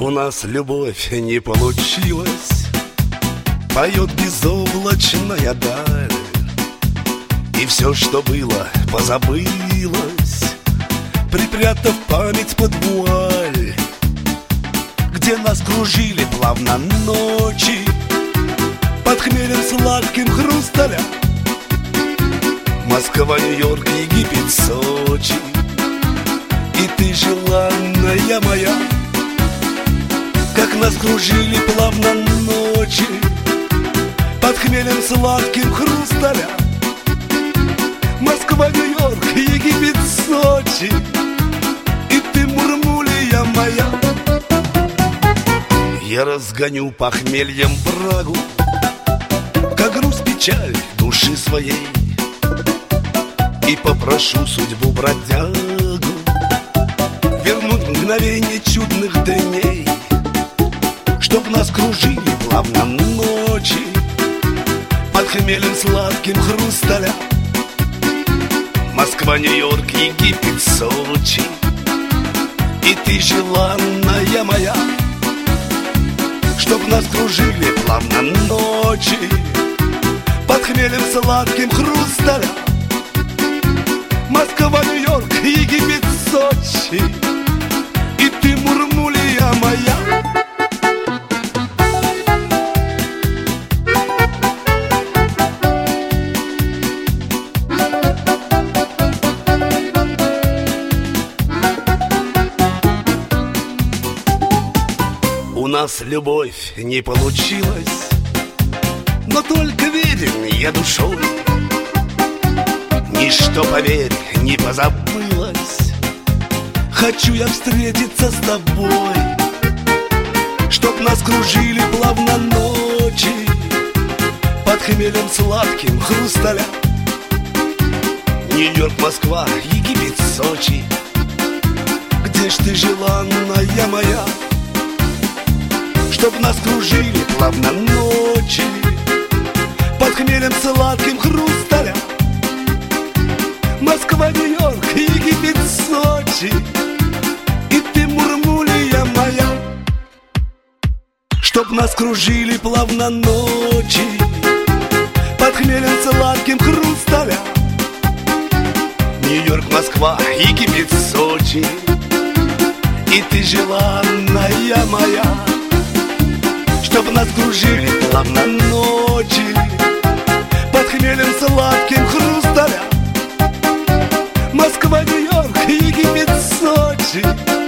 У нас любовь не получилась, поет безоблачная даль, и все, что было, позабылось, припрятав память под вуаль, где нас кружили плавно ночи под хмелем сладким хрусталя. Москва, Нью-Йорк, Египет, Сочи, и ты, желанная моя, как нас кружили плавно ночи под хмелем сладким хрусталя. Москва, Нью-Йорк, Египет, Сочи, и ты, мурмулия моя. Я разгоню похмельем брагу, как груз, печаль души своей, и попрошу судьбу бродягу вернуть мгновенье чудных дней, чтоб нас кружили плавно ночи под хмелем сладким хрусталя. Москва, Нью-Йорк, Египет, Сочи, и ты, желанная моя, чтоб нас кружили плавно ночи под хмелем сладким хрусталя. Москва, Нью-Йорк, Египет, Сочи, и ты, мурмулия моя. У нас любовь не получилась, но только верен я душой. Ничто, поверь, не позабылось. Хочу я встретиться с тобой, чтоб нас кружили плавно ночи под хмелем сладким хрусталя. Нью-Йорк, Москва, Египет, Сочи, где ж ты, желанная моя, чтоб нас кружили плавно ночи под хмелем сладким хрусталя. Москва, Нью-Йорк, Египет, Сочи, и ты, мурмулия моя, чтоб нас кружили плавно ночи под хмелем сладким хрусталя. Нью-Йорк, Москва, Египет, Сочи, и ты, желанная моя, чтоб нас кружили плавно ночи под хмелем сладким хрусталя. Москва, Нью-Йорк, Египет, Сочи,